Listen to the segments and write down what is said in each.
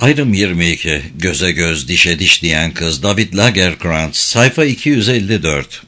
Ayrım 22. Göze göz, dişe diş diyen kız. David Lagercrantz. Sayfa 254.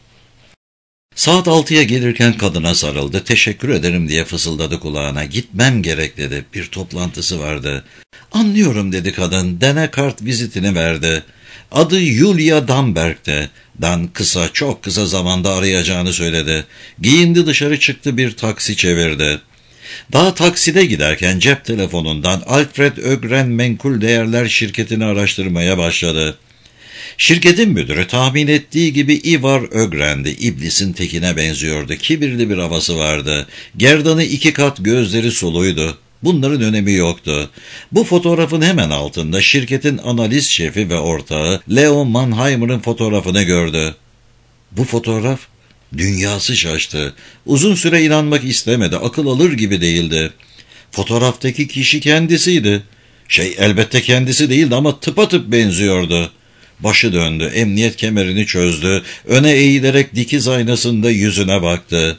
Saat 6'ya gelirken kadına sarıldı. Teşekkür ederim diye fısıldadı kulağına. Gitmem gerek dedi. Bir toplantısı vardı. Anlıyorum dedi kadın. Dane kart vizitini verdi. Adı Julia Damberg'ti. Dan çok kısa zamanda arayacağını söyledi. Giyindi, dışarı çıktı, bir taksi çevirdi. Daha takside giderken cep telefonundan Alfred Ögren Menkul Değerler şirketini araştırmaya başladı. Şirketin müdürü tahmin ettiği gibi Ivar Ögren'di. İblisin tekine benziyordu. Kibirli bir havası vardı. Gerdanı 2 kat, gözleri suluydu. Bunların önemi yoktu. Bu fotoğrafın hemen altında şirketin analiz şefi ve ortağı Leo Mannheimer'ın fotoğrafını gördü. Bu fotoğraf, dünyası şaştı. Uzun süre inanmak istemedi. Akıl alır gibi değildi. Fotoğraftaki kişi kendisiydi. Elbette kendisi değildi ama tıpatıp benziyordu. Başı döndü, emniyet kemerini çözdü, öne eğilerek dikiz aynasında yüzüne baktı.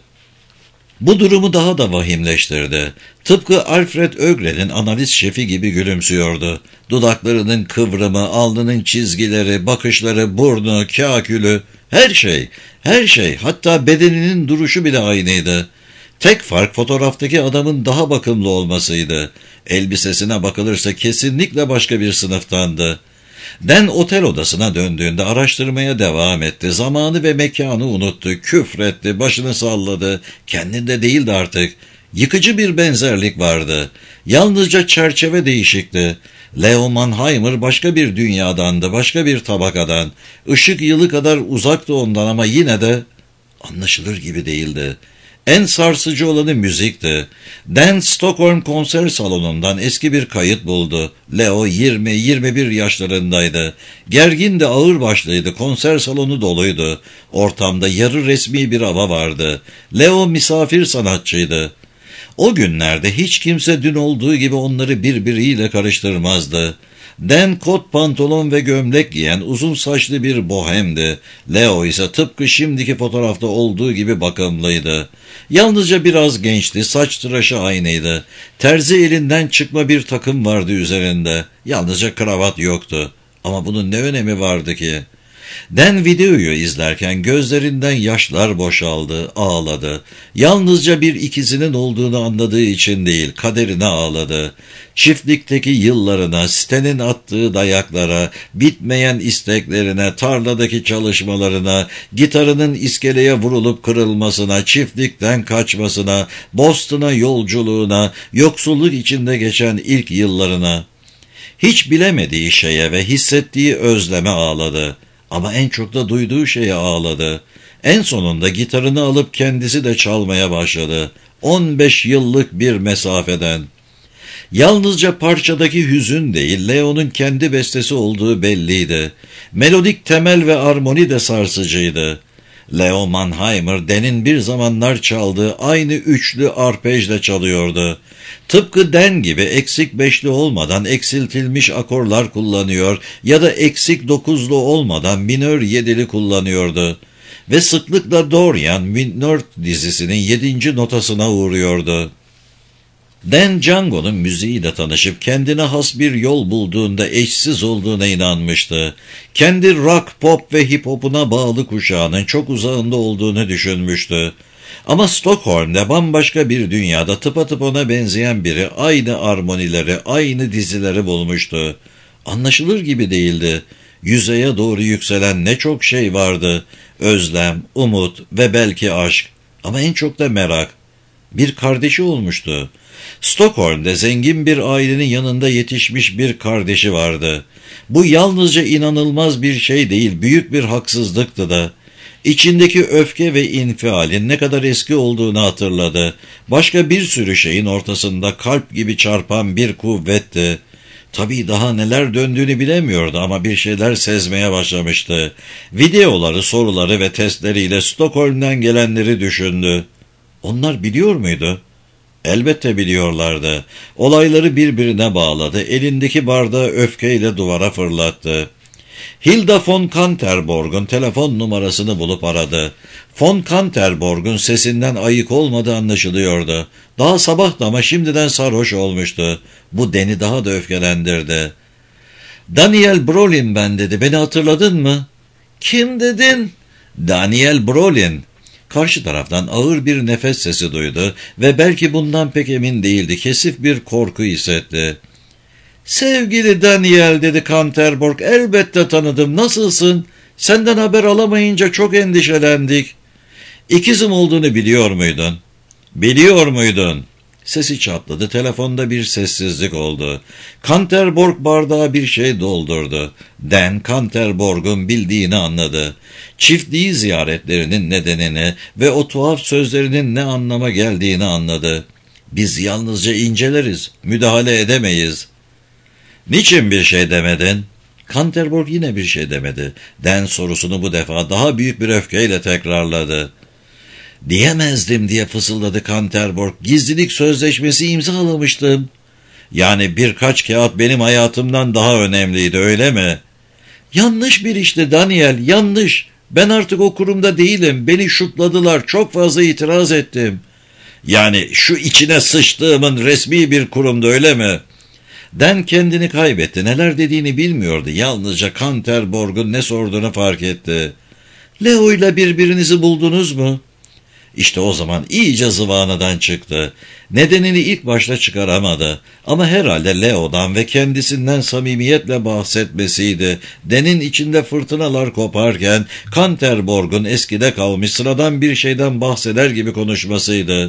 Bu durumu daha da vahimleştirdi. Tıpkı Alfred Ögren'in analiz şefi gibi gülümsüyordu. Dudaklarının kıvrımı, alnının çizgileri, bakışları, burnu, kâkülü, her şey, hatta bedeninin duruşu bile aynıydı. Tek fark fotoğraftaki adamın daha bakımlı olmasıydı. Elbisesine bakılırsa kesinlikle başka bir sınıftandı. Dan otel odasına döndüğünde araştırmaya devam etti. Zamanı ve mekanı unuttu, küfretti, başını salladı. Kendinde değildi artık. Yıkıcı bir benzerlik vardı. Yalnızca çerçeve değişikti. Leo Mannheimer başka bir dünyadandı, başka bir tabakadan. Işık yılı kadar uzaktı ondan ama yine de anlaşılır gibi değildi. En sarsıcı olanı müzikti. Dan Stockholm konser salonundan eski bir kayıt buldu. Leo 20-21 yaşlarındaydı. Gergindi, ağırbaşlıydı. Konser salonu doluydu. Ortamda yarı resmi bir hava vardı. Leo misafir sanatçıydı. O günlerde hiç kimse dün olduğu gibi onları birbiriyle karıştırmazdı. Dan kot pantolon ve gömlek giyen uzun saçlı bir bohemdi. Leo ise tıpkı şimdiki fotoğrafta olduğu gibi bakımlıydı. Yalnızca biraz gençti, saç tıraşı aynıydı. Terzi elinden çıkma bir takım vardı üzerinde. Yalnızca kravat yoktu. Ama bunun ne önemi vardı ki? Dan videoyu izlerken gözlerinden yaşlar boşaldı, ağladı. Yalnızca bir ikizinin olduğunu anladığı için değil, kaderine ağladı. Çiftlikteki yıllarına, Stan'in attığı dayaklara, bitmeyen isteklerine, tarladaki çalışmalarına, gitarının iskeleye vurulup kırılmasına, çiftlikten kaçmasına, Boston'a yolculuğuna, yoksulluk içinde geçen ilk yıllarına. Hiç bilemediği şeye ve hissettiği özleme ağladı. Ama en çok da duyduğu şeye ağladı. En sonunda gitarını alıp kendisi de çalmaya başladı. 15 yıllık bir mesafeden. Yalnızca parçadaki hüzün değil, Leo'nun kendi bestesi olduğu belliydi. Melodik temel ve armoni de sarsıcıydı. Leo Mannheimer, Dan'in bir zamanlar çaldığı aynı üçlü arpejle çalıyordu. Tıpkı Dan gibi eksik beşli olmadan eksiltilmiş akorlar kullanıyor ya da eksik dokuzlu olmadan minör yedili kullanıyordu. Ve sıklıkla Dorian minör dizisinin 7. notasına uğruyordu. Dan Django'nun müziğiyle tanışıp kendine has bir yol bulduğunda eşsiz olduğuna inanmıştı. Kendi rock, pop ve hip hop'una bağlı kuşağının çok uzağında olduğunu düşünmüştü. Ama Stockholm'de bambaşka bir dünyada tıpatıp ona benzeyen biri aynı armonileri, aynı dizileri bulmuştu. Anlaşılır gibi değildi. Yüzeye doğru yükselen ne çok şey vardı. Özlem, umut ve belki aşk. Ama en çok da merak. Bir kardeşi olmuştu. Stockholm'de zengin bir ailenin yanında yetişmiş bir kardeşi vardı. Bu yalnızca inanılmaz bir şey değil, büyük bir haksızlıktı da. İçindeki öfke ve infialin ne kadar eski olduğunu hatırladı. Başka bir sürü şeyin ortasında kalp gibi çarpan bir kuvvetti. Tabii daha neler döndüğünü bilemiyordu ama bir şeyler sezmeye başlamıştı. Videoları, soruları ve testleriyle Stockholm'den gelenleri düşündü. Onlar biliyor muydu? Elbette biliyorlardı. Olayları birbirine bağladı. Elindeki bardağı öfkeyle duvara fırlattı. Hilda von Kanterborg'un telefon numarasını bulup aradı. Von Kanterborg'un sesinden ayık olmadığı anlaşılıyordu. Daha sabahtı ama şimdiden sarhoş olmuştu. Bu Dan'i daha da öfkelendirdi. Daniel Brolin ben dedi. Beni hatırladın mı? Kim dedin? Daniel Brolin. Karşı taraftan ağır bir nefes sesi duydu ve belki bundan pek emin değildi. Kesif bir korku hissetti. Sevgili Daniel dedi Kanterborg. Elbette tanıdım. Nasılsın? Senden haber alamayınca çok endişelendik. İkizim olduğunu biliyor muydun? Biliyor muydun? Sesi çatladı. Telefonda bir sessizlik oldu. Kanterborg bardağa bir şey doldurdu. Dan, Kanterborg'un bildiğini anladı. Çiftliği ziyaretlerinin nedenini ve o tuhaf sözlerinin ne anlama geldiğini anladı. Biz yalnızca inceleriz, müdahale edemeyiz. Niçin bir şey demedin? Kanterborg yine bir şey demedi. Dan sorusunu bu defa daha büyük bir öfkeyle tekrarladı. Diyemezdim diye fısıldadı Kanterborg. Gizlilik sözleşmesi imzalamıştım. Yani birkaç kağıt benim hayatımdan daha önemliydi, öyle mi? Yanlış bir işti Daniel, yanlış. Ben artık o kurumda değilim. Beni şutladılar, çok fazla itiraz ettim. Yani şu içine sıçtığımın resmi bir kurumda, öyle mi? Dan kendini kaybetti. Neler dediğini bilmiyordu. Yalnızca Kanterborg'un ne sorduğunu fark etti. Leo'yla birbirinizi buldunuz mu? İşte o zaman iyice zıvanadan çıktı. Nedenini ilk başta çıkaramadı. Ama herhalde Leo'dan ve kendisinden samimiyetle bahsetmesiydi. Dan'in içinde fırtınalar koparken Kanterborg'un eskide kalmış sıradan bir şeyden bahseder gibi konuşmasıydı.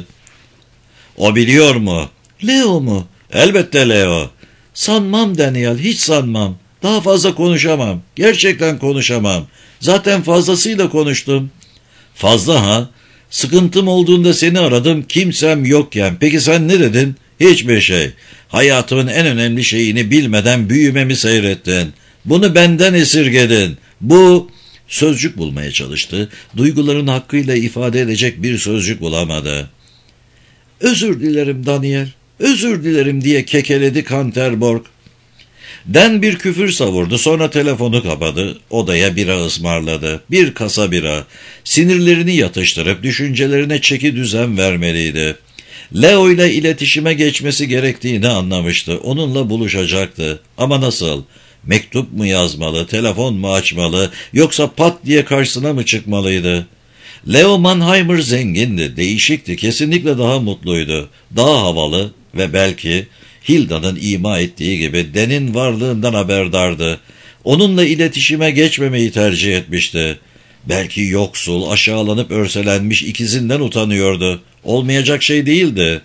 O biliyor mu? Leo mu? Elbette Leo. Sanmam Daniel, hiç sanmam. Daha fazla konuşamam. Gerçekten konuşamam. Zaten fazlasıyla konuştum. Fazla ha? Sıkıntım olduğunda seni aradım, kimsem yokken. Peki sen ne dedin? Hiçbir şey. Hayatımın en önemli şeyini bilmeden büyümemi seyrettin. Bunu benden esirgedin. Bu... Sözcük bulmaya çalıştı. Duyguların hakkıyla ifade edecek bir sözcük bulamadı. Özür dilerim Daniel, özür dilerim diye kekeledi Kanterborg. Dan bir küfür savurdu, sonra telefonu kapadı, odaya bira ısmarladı. Bir kasa bira. Sinirlerini yatıştırıp düşüncelerine çeki düzen vermeliydi. Leo ile iletişime geçmesi gerektiğini anlamıştı. Onunla buluşacaktı. Ama nasıl? Mektup mu yazmalı, telefon mu açmalı, yoksa pat diye karşısına mı çıkmalıydı? Leo Mannheimer zengindi, değişikti, kesinlikle daha mutluydu, daha havalı ve belki Hilda'nın ima ettiği gibi Dan'in varlığından haberdardı. Onunla iletişime geçmemeyi tercih etmişti. Belki yoksul, aşağılanıp örselenmiş ikizinden utanıyordu. Olmayacak şey değildi.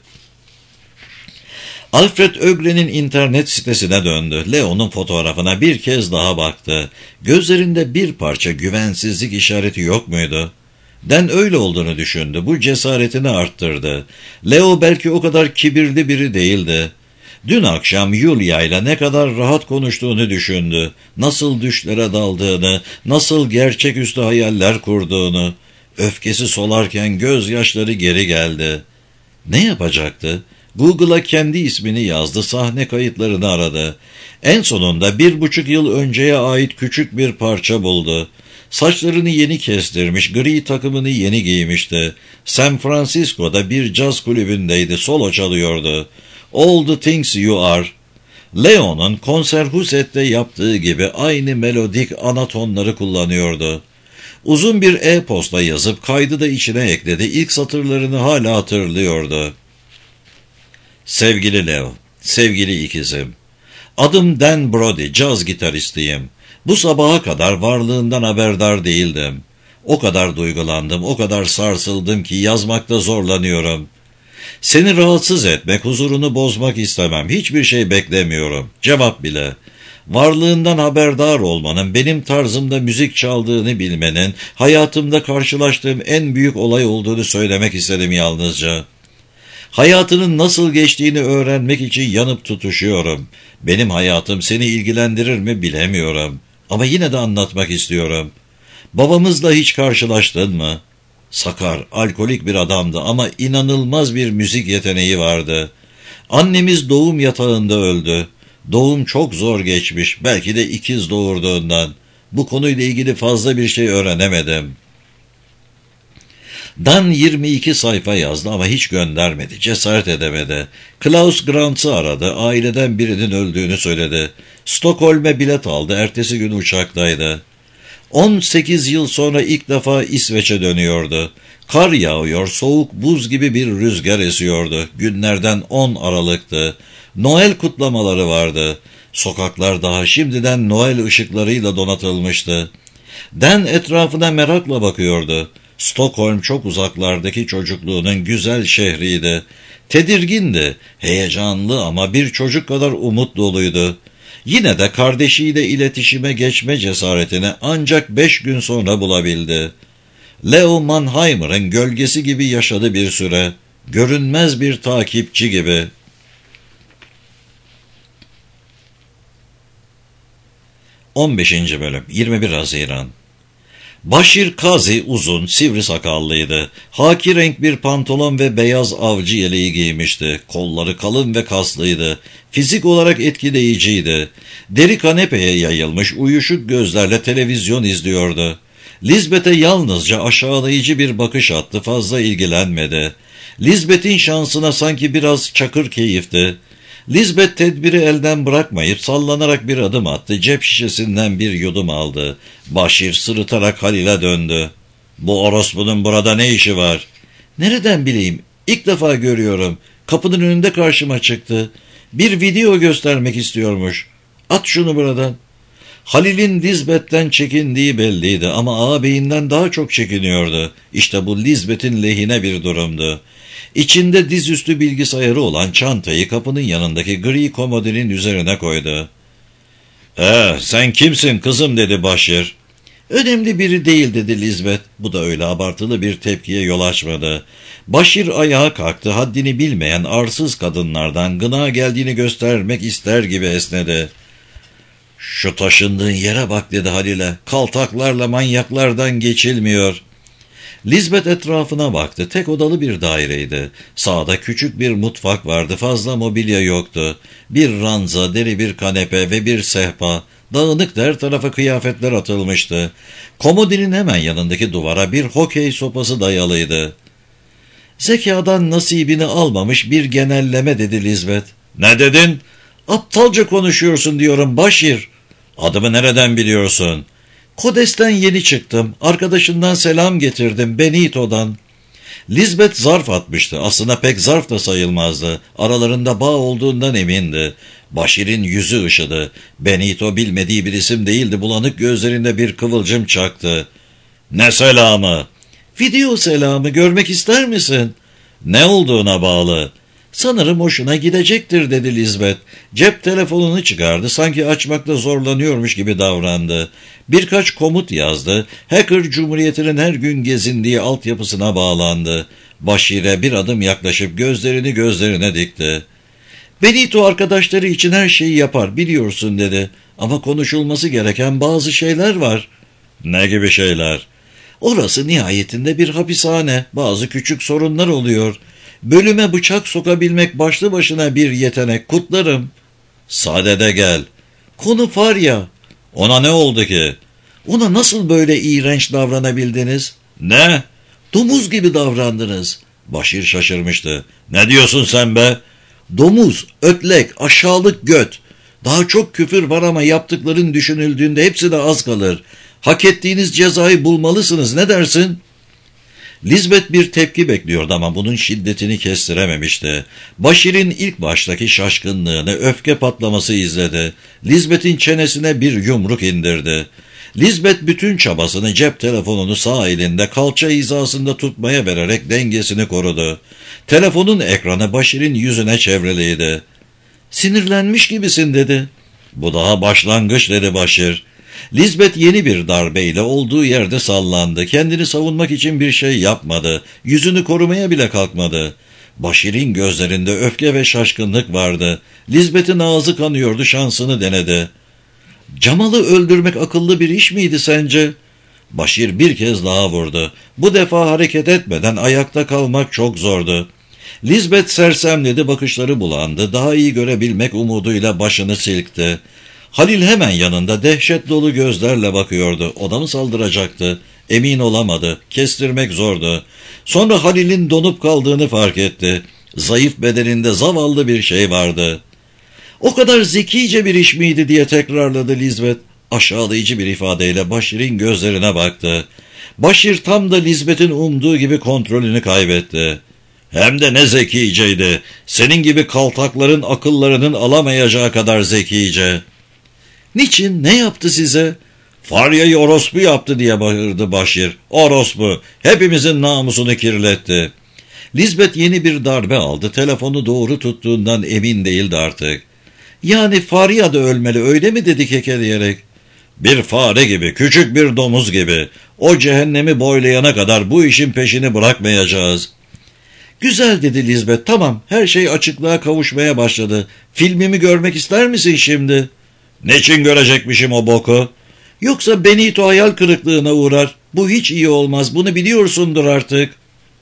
Alfred Ögren'in internet sitesine döndü. Leo'nun fotoğrafına bir kez daha baktı. Gözlerinde bir parça güvensizlik işareti yok muydu? Dan öyle olduğunu düşündü. Bu cesaretini arttırdı. Leo belki o kadar kibirli biri değildi. Dün akşam Yulia ile ne kadar rahat konuştuğunu düşündü. Nasıl düşlere daldığını, nasıl gerçeküstü hayaller kurduğunu. Öfkesi solarken gözyaşları geri geldi. Ne yapacaktı? Google'a kendi ismini yazdı, sahne kayıtlarını aradı. En sonunda 1,5 yıl önceye ait küçük bir parça buldu. Saçlarını yeni kestirmiş, gri takımını yeni giymişti. San Francisco'da bir caz kulübündeydi, solo çalıyordu. All the Things You Are. Leo'nun Konserhuset'te yaptığı gibi aynı melodik anatonları kullanıyordu. Uzun bir e-posta yazıp kaydı da içine ekledi. İlk satırlarını hala hatırlıyordu. Sevgili Leo, sevgili ikizim. Adım Dan Brody, caz gitaristiyim. Bu sabaha kadar varlığından haberdar değildim. O kadar duygulandım, o kadar sarsıldım ki yazmakta zorlanıyorum. Seni rahatsız etmek, huzurunu bozmak istemem. Hiçbir şey beklemiyorum. Cevap bile. Varlığından haberdar olmanın, benim tarzımda müzik çaldığını bilmenin, hayatımda karşılaştığım en büyük olay olduğunu söylemek istedim yalnızca. Hayatının nasıl geçtiğini öğrenmek için yanıp tutuşuyorum. Benim hayatım seni ilgilendirir mi bilemiyorum. Ama yine de anlatmak istiyorum. Babamızla hiç karşılaştın mı? Sakar, alkolik bir adamdı ama inanılmaz bir müzik yeteneği vardı. Annemiz doğum yatağında öldü. Doğum çok zor geçmiş, belki de ikiz doğurduğundan. Bu konuyla ilgili fazla bir şey öğrenemedim. Dan 22 sayfa yazdı ama hiç göndermedi, cesaret edemedi. Klaus Grant'ı aradı, aileden birinin öldüğünü söyledi. Stockholm'e bilet aldı, ertesi gün uçaktaydı. 18 yıl sonra ilk defa İsveç'e dönüyordu. Kar yağıyor, soğuk buz gibi bir rüzgar esiyordu. Günlerden 10 Aralık'tı. Noel kutlamaları vardı. Sokaklar daha şimdiden Noel ışıklarıyla donatılmıştı. Dan etrafına merakla bakıyordu. Stockholm çok uzaklardaki çocukluğunun güzel şehriydi. Tedirgindi, heyecanlı ama bir çocuk kadar umut doluydu. Yine de kardeşiyle iletişime geçme cesaretini ancak 5 gün sonra bulabildi. Leo Mannheimer'ın gölgesi gibi yaşadı bir süre, görünmez bir takipçi gibi. 15. Bölüm 21 Haziran. Başir Kazi uzun, sivri sakallıydı. Haki renk bir pantolon ve beyaz avcı yeleği giymişti. Kolları kalın ve kaslıydı. Fizik olarak etkileyiciydi. Deri kanepeye yayılmış, uyuşuk gözlerle televizyon izliyordu. Lisbeth'e yalnızca aşağılayıcı bir bakış attı, fazla ilgilenmedi. Lisbeth'in şansına sanki biraz çakır keyifti. Lisbeth tedbiri elden bırakmayıp sallanarak bir adım attı, cep şişesinden bir yudum aldı. Başir sırıtarak Halil'e döndü. "Bu orospunun burada ne işi var?" "Nereden bileyim, ilk defa görüyorum. Kapının önünde karşıma çıktı. Bir video göstermek istiyormuş. At şunu buradan." Halil'in Lisbeth'ten çekindiği belliydi ama ağabeyinden daha çok çekiniyordu. İşte bu Lisbeth'in lehine bir durumdu. İçinde dizüstü bilgisayarı olan çantayı kapının yanındaki gri komodinin üzerine koydu. Sen kimsin kızım?" dedi Başir. "Önemli biri değil," dedi Lisbeth. Bu da öyle abartılı bir tepkiye yol açmadı. Başir ayağa kalktı, haddini bilmeyen arsız kadınlardan gına geldiğini göstermek ister gibi esnedi. "Şu taşındığın yere bak," dedi Halil'e. "Kaltaklarla manyaklardan geçilmiyor." Lisbeth etrafına baktı. Tek odalı bir daireydi. Sağda küçük bir mutfak vardı. Fazla mobilya yoktu. Bir ranza, deri bir kanepe ve bir sehpa. Dağınık her tarafa kıyafetler atılmıştı. Komodinin hemen yanındaki duvara bir hokey sopası dayalıydı. "Zekadan nasibini almamış bir genelleme," dedi Lisbeth. "Ne dedin?" "Aptalca konuşuyorsun diyorum Başir." "Adımı nereden biliyorsun?" "Kodes'ten yeni çıktım. Arkadaşından selam getirdim, Benito'dan." Lisbeth zarf atmıştı. Aslında pek zarf da sayılmazdı. Aralarında bağ olduğundan emindi. Başir'in yüzü ışıdı. Benito bilmediği bir isim değildi. Bulanık gözlerinde bir kıvılcım çaktı. "Ne selamı?" "Video selamı, görmek ister misin?" "Ne olduğuna bağlı." "Sanırım hoşuna gidecektir," dedi Lisbeth. Cep telefonunu çıkardı, sanki açmakta zorlanıyormuş gibi davrandı. Birkaç komut yazdı. Hacker Cumhuriyeti'nin her gün gezindiği altyapısına bağlandı. Başir'e bir adım yaklaşıp gözlerini gözlerine dikti. "Benito arkadaşları için her şeyi yapar, biliyorsun," dedi. "Ama konuşulması gereken bazı şeyler var." "Ne gibi şeyler?" "Orası nihayetinde bir hapishane. Bazı küçük sorunlar oluyor. Bölüme bıçak sokabilmek başlı başına bir yetenek, kutlarım." "Sadede gel." "Konu Farya." "Ona ne oldu ki?" "Ona nasıl böyle iğrenç davranabildiniz?" "Ne?" "Domuz gibi davrandınız." Başir şaşırmıştı. "Ne diyorsun sen be?" "Domuz, ötlek, aşağılık göt. Daha çok küfür var ama yaptıkların düşünüldüğünde hepsi de az kalır. Hak ettiğiniz cezayı bulmalısınız, ne dersin?" Lisbeth bir tepki bekliyordu ama bunun şiddetini kestirememişti. Başir'in ilk baştaki şaşkınlığını, öfke patlaması izledi. Lisbeth'in çenesine bir yumruk indirdi. Lisbeth bütün çabasını cep telefonunu sağ elinde kalça hizasında tutmaya vererek dengesini korudu. Telefonun ekranı Başir'in yüzüne çevriliydi. "Sinirlenmiş gibisin," dedi. "Bu daha başlangıç," dedi Başir. Lisbeth yeni bir darbeyle olduğu yerde sallandı. Kendini savunmak için bir şey yapmadı. Yüzünü korumaya bile kalkmadı. Başir'in gözlerinde öfke ve şaşkınlık vardı. Lisbeth'in ağzı kanıyordu, şansını denedi. "Cemal'ı öldürmek akıllı bir iş miydi sence?" Başir bir kez daha vurdu. Bu defa hareket etmeden ayakta kalmak çok zordu. Lisbeth sersemledi, bakışları bulandı. Daha iyi görebilmek umuduyla başını silkti. Halil hemen yanında dehşet dolu gözlerle bakıyordu. O da mı saldıracaktı? Emin olamadı. Kestirmek zordu. Sonra Halil'in donup kaldığını fark etti. Zayıf bedeninde zavallı bir şey vardı. O kadar zekice bir iş miydi diye tekrarladı Lisbeth. Aşağılayıcı bir ifadeyle Başir'in gözlerine baktı. Başir tam da Lisbeth'in umduğu gibi kontrolünü kaybetti. Hem de ne zekiceydi. Senin gibi kaltakların akıllarının alamayacağı kadar zekice. Niçin? Ne yaptı size? Farya'yı orospu yaptı diye bağırdı Başir. Orospu. Hepimizin namusunu kirletti. Lisbeth yeni bir darbe aldı. Telefonu doğru tuttuğundan emin değildi artık. Yani Farya da ölmeli öyle mi dedi kekeleyerek. Bir fare gibi, küçük bir domuz gibi. O cehennemi boylayana kadar bu işin peşini bırakmayacağız. Güzel dedi Lisbeth. Tamam, her şey açıklığa kavuşmaya başladı. Filmimi görmek ister misin şimdi? Niçin görecekmişim o boku? Yoksa Benito hayal kırıklığına uğrar. Bu hiç iyi olmaz. Bunu biliyorsundur artık.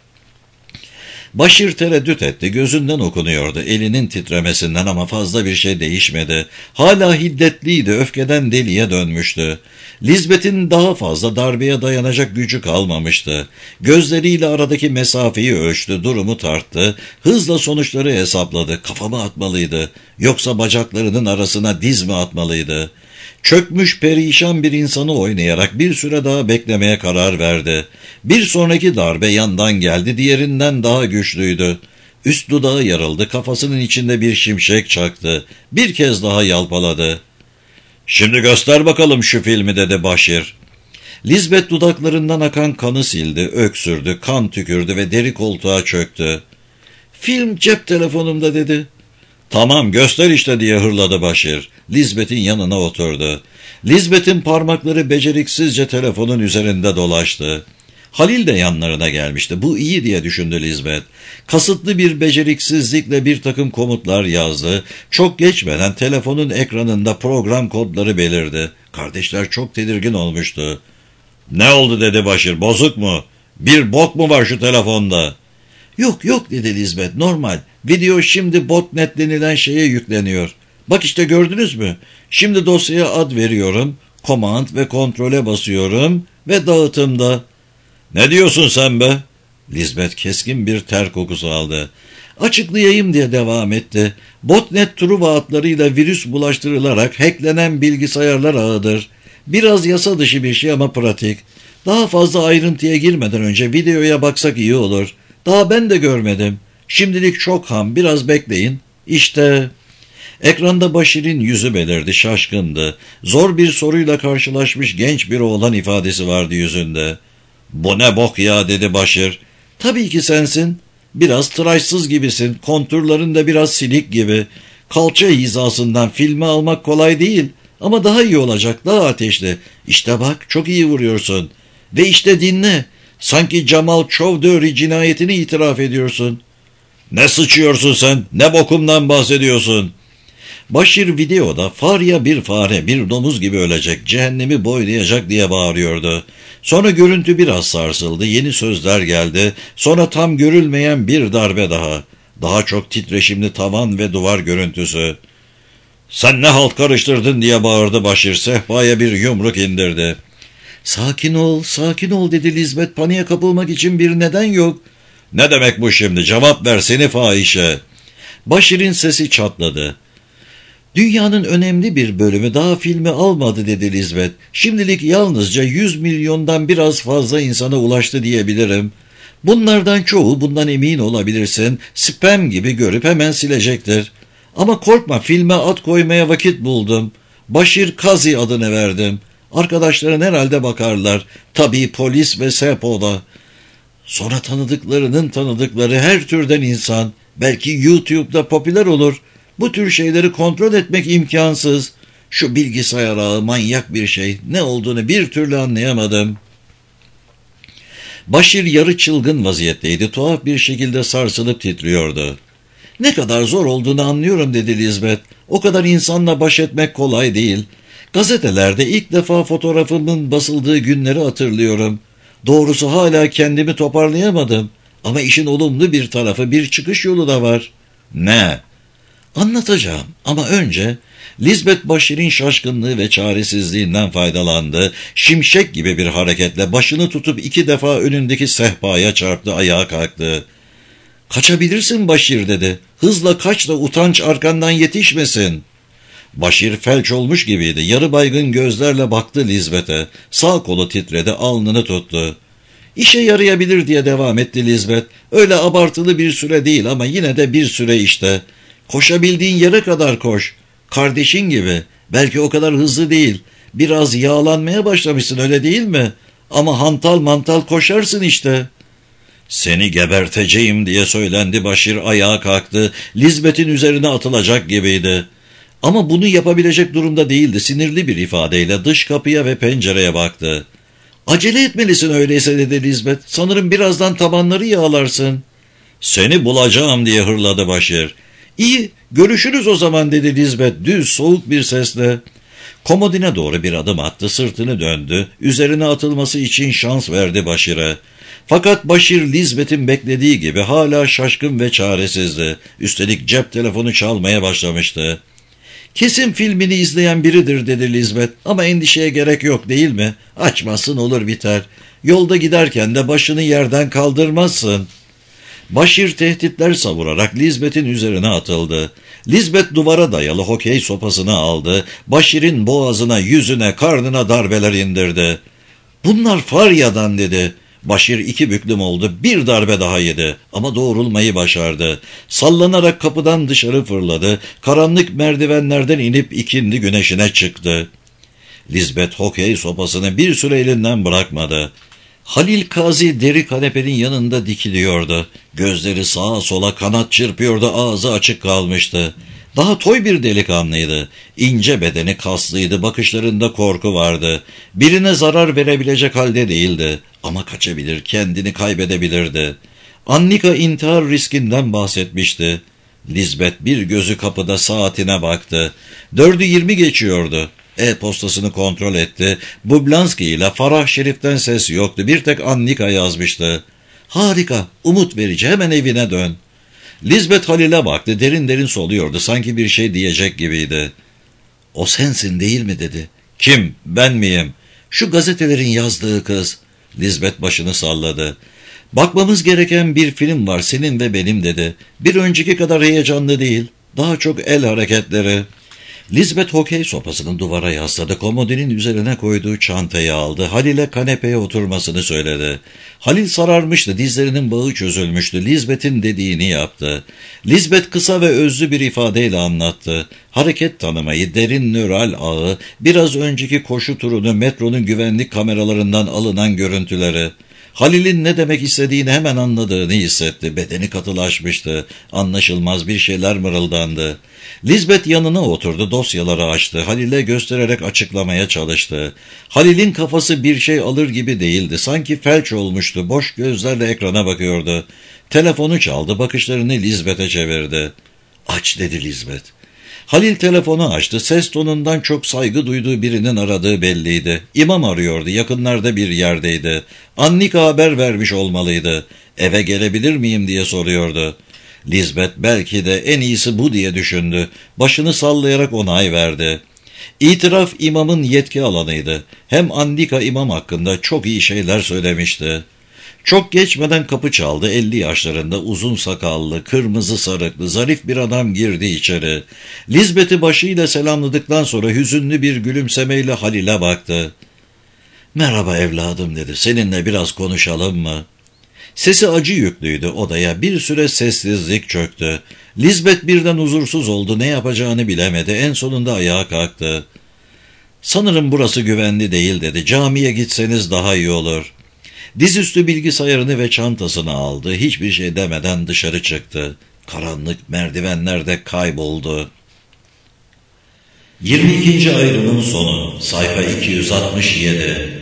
Başir tereddüt etti. Gözünden okunuyordu. Elinin titremesinden ama fazla bir şey değişmedi. Hala hiddetliydi. Öfkeden deliye dönmüştü. Lisbeth'in daha fazla darbeye dayanacak gücü kalmamıştı. Gözleriyle aradaki mesafeyi ölçtü. Durumu tarttı. Hızla sonuçları hesapladı. Kafamı atmalıydı. Yoksa bacaklarının arasına diz mi atmalıydı? Çökmüş perişan bir insanı oynayarak bir süre daha beklemeye karar verdi. Bir sonraki darbe yandan geldi, diğerinden daha güçlüydü. Üst dudağı yarıldı, kafasının içinde bir şimşek çaktı. Bir kez daha yalpaladı. "Şimdi göster bakalım şu filmi," dedi Başir. Lisbeth dudaklarından akan kanı sildi, öksürdü, kan tükürdü ve deri koltuğa çöktü. "Film cep telefonumda," dedi. "Tamam göster işte," diye hırladı Başir. Lisbeth'in yanına oturdu. Lisbeth'in parmakları beceriksizce telefonun üzerinde dolaştı. Halil de yanlarına gelmişti. Bu iyi diye düşündü Lisbeth. Kasıtlı bir beceriksizlikle bir takım komutlar yazdı. Çok geçmeden telefonun ekranında program kodları belirdi. Kardeşler çok tedirgin olmuştu. "Ne oldu?" dedi Başir. "Bozuk mu? Bir bok mu var şu telefonda?" Yok yok dedi Lisbeth, normal. Video şimdi botnet denilen şeye yükleniyor. Bak işte gördünüz mü? Şimdi dosyaya ad veriyorum. Command ve kontrole basıyorum ve dağıtımda. "Ne diyorsun sen be?" Lisbeth keskin bir ter kokusu aldı. "Açıklayayım," diye devam etti. Botnet Truva adlarıyla virüs bulaştırılarak hacklenen bilgisayarlar ağıdır. Biraz yasa dışı bir şey ama pratik. Daha fazla ayrıntıya girmeden önce videoya baksak iyi olur. Daha ben de görmedim. Şimdilik çok ham, biraz bekleyin. İşte... Ekranda Başir'in yüzü belirdi, şaşkındı. Zor bir soruyla karşılaşmış genç bir oğlan ifadesi vardı yüzünde. "Bu ne bok ya," dedi Başir. "Tabii ki sensin. Biraz tıraşsız gibisin, konturların da biraz silik gibi. Kalça hizasından filmi almak kolay değil. Ama daha iyi olacak, daha ateşli. İşte bak, çok iyi vuruyorsun. Ve işte dinle. Sanki Cemal Çovdöri cinayetini itiraf ediyorsun." "Ne sıçıyorsun sen? Ne bokumdan bahsediyorsun?" Başir videoda Farya bir fare, bir domuz gibi ölecek, cehennemi boylayacak diye bağırıyordu. Sonra görüntü biraz sarsıldı, yeni sözler geldi, sonra tam görülmeyen bir darbe daha. Daha çok titreşimli tavan ve duvar görüntüsü. "Sen ne halt karıştırdın?" diye bağırdı Başir, sehpaya bir yumruk indirdi. Sakin ol," dedi Lisbeth, "paniğe kapılmak için bir neden yok." "Ne demek bu şimdi? Cevap ver seni fahişe." Başir'in sesi çatladı. "Dünyanın önemli bir bölümü daha filmi almadı," dedi Lisbeth. "Şimdilik yalnızca 100 milyondan biraz fazla insana ulaştı diyebilirim. Bunlardan çoğu, bundan emin olabilirsin, spam gibi görüp hemen silecektir. Ama korkma, filme ad koymaya vakit buldum. Başir Kazi adını verdim. Arkadaşların herhalde bakarlar. Tabii polis ve Sepo'da. Sonra tanıdıklarının tanıdıkları her türden insan. Belki YouTube'da popüler olur. Bu tür şeyleri kontrol etmek imkansız. Şu bilgisayar ağı manyak bir şey. Ne olduğunu bir türlü anlayamadım." Başir yarı çılgın vaziyetteydi. Tuhaf bir şekilde sarsılıp titriyordu. "Ne kadar zor olduğunu anlıyorum," dedi Lisbeth. "O kadar insanla baş etmek kolay değil. Gazetelerde ilk defa fotoğrafımın basıldığı günleri hatırlıyorum. Doğrusu hala kendimi toparlayamadım. Ama işin olumlu bir tarafı, bir çıkış yolu da var." "Ne?" Anlatacağım ama önce Lisbeth Bashir'in şaşkınlığı ve çaresizliğinden faydalandı. Şimşek gibi bir hareketle başını tutup 2 defa önündeki sehpaya çarptı, ayağa kalktı. "Kaçabilirsin Bashir," dedi. "Hızla kaç da utanç arkandan yetişmesin." Bashir felç olmuş gibiydi. Yarı baygın gözlerle baktı Lisbeth'e. Sağ kolu titredi, alnını tuttu. "İşe yarayabilir," diye devam etti Lisbeth. "Öyle abartılı bir süre değil ama yine de bir süre işte. Koşabildiğin yere kadar koş. Kardeşin gibi. Belki o kadar hızlı değil. Biraz yağlanmaya başlamışsın, öyle değil mi? Ama hantal mantal koşarsın işte." "Seni geberteceğim," diye söylendi Bashir, ayağa kalktı. Lisbeth'in üzerine atılacak gibiydi. Ama bunu yapabilecek durumda değildi. Sinirli bir ifadeyle dış kapıya ve pencereye baktı. "Acele etmelisin öyleyse," dedi Lisbeth. "Sanırım birazdan tabanları yağlarsın." "Seni bulacağım," diye hırladı Bashir. "İyi, görüşürüz o zaman," dedi Lisbeth düz soğuk bir sesle. Komodine doğru bir adım attı, sırtını döndü. Üzerine atılması için şans verdi Bashir'e. Fakat Bashir Lisbeth'in beklediği gibi hala şaşkın ve çaresizdi. Üstelik cep telefonu çalmaya başlamıştı. "Kesin filmini izleyen biridir," dedi Lisbeth. "Ama endişeye gerek yok, değil mi? Açmazsın, olur biter. Yolda giderken de başını yerden kaldırmazsın." Bashir tehditler savurarak Lisbeth'in üzerine atıldı. Lisbeth duvara dayalı hokey sopasını aldı. Bashir'in boğazına, yüzüne, karnına darbeler indirdi. "Bunlar Farya'dan," dedi. Bashir 2 büklüm oldu. Bir darbe daha yedi ama doğrulmayı başardı. Sallanarak kapıdan dışarı fırladı. Karanlık merdivenlerden inip ikindi güneşine çıktı. Lisbeth hokey sopasını bir süre elinden bırakmadı. Halil Kazi deri kanepenin yanında dikiliyordu. Gözleri sağa sola kanat çırpıyordu, ağzı açık kalmıştı. Daha toy bir delikanlıydı. İnce bedeni kaslıydı, bakışlarında korku vardı. Birine zarar verebilecek halde değildi. Ama kaçabilir, kendini kaybedebilirdi. Annika intihar riskinden bahsetmişti. Lisbeth bir gözü kapıda saatine baktı. 4:20 geçiyordu. E-postasını kontrol etti. Bublanski ile Farah Şerif'ten ses yoktu. Bir tek Annika yazmıştı. "Harika, umut verici, hemen evine dön." Lisbeth Halil'e baktı. Derin derin soluyordu. Sanki bir şey diyecek gibiydi. "O sensin değil mi?" dedi. "Kim? Ben miyim?" "Şu gazetelerin yazdığı kız." Lisbeth başını salladı. "Bakmamız gereken bir film var, senin ve benim," dedi. "Bir önceki kadar heyecanlı değil. Daha çok el hareketleri." Lisbeth hokey sopasını duvara yasladı. Komodinin üzerine koyduğu çantayı aldı. Halil'e kanepeye oturmasını söyledi. Halil sararmıştı. Dizlerinin bağı çözülmüştü. Lisbeth'in dediğini yaptı. Lisbeth kısa ve özlü bir ifadeyle anlattı. Hareket tanımayı, derin nöral ağı, biraz önceki koşu turunu, metronun güvenlik kameralarından alınan görüntüleri. Halil'in ne demek istediğini hemen anladığını hissetti. Bedeni katılaşmıştı. Anlaşılmaz bir şeyler mırıldandı. Lisbeth yanına oturdu, dosyaları açtı. Halil'e göstererek açıklamaya çalıştı. Halil'in kafası bir şey alır gibi değildi. Sanki felç olmuştu. Boş gözlerle ekrana bakıyordu. Telefonu çaldı, bakışlarını Lisbeth'e çevirdi. "Aç," dedi Lisbeth. Halil telefonu açtı. Ses tonundan çok saygı duyduğu birinin aradığı belliydi. İmam arıyordu. Yakınlarda bir yerdeydi. Annika haber vermiş olmalıydı. "Eve gelebilir miyim?" diye soruyordu. Lisbeth belki de en iyisi bu diye düşündü. Başını sallayarak onay verdi. İtiraf imamın yetki alanıydı. Hem Annika imam hakkında çok iyi şeyler söylemişti. Çok geçmeden kapı çaldı. 50 yaşlarında, uzun sakallı, kırmızı sarıklı, zarif bir adam girdi içeri. Lisbeth'i başıyla selamladıktan sonra hüzünlü bir gülümsemeyle Halil'e baktı. "Merhaba evladım," dedi. "Seninle biraz konuşalım mı?" Sesi acı yüklüydü. Odaya bir süre sessizlik çöktü. Lisbeth birden huzursuz oldu. Ne yapacağını bilemedi. En sonunda ayağa kalktı. "Sanırım burası güvenli değil," dedi. "Camiye gitseniz daha iyi olur." Dizüstü bilgisayarını ve çantasını aldı. Hiçbir şey demeden dışarı çıktı. Karanlık merdivenlerde kayboldu. 22. ayrının sonu. Sayfa 267.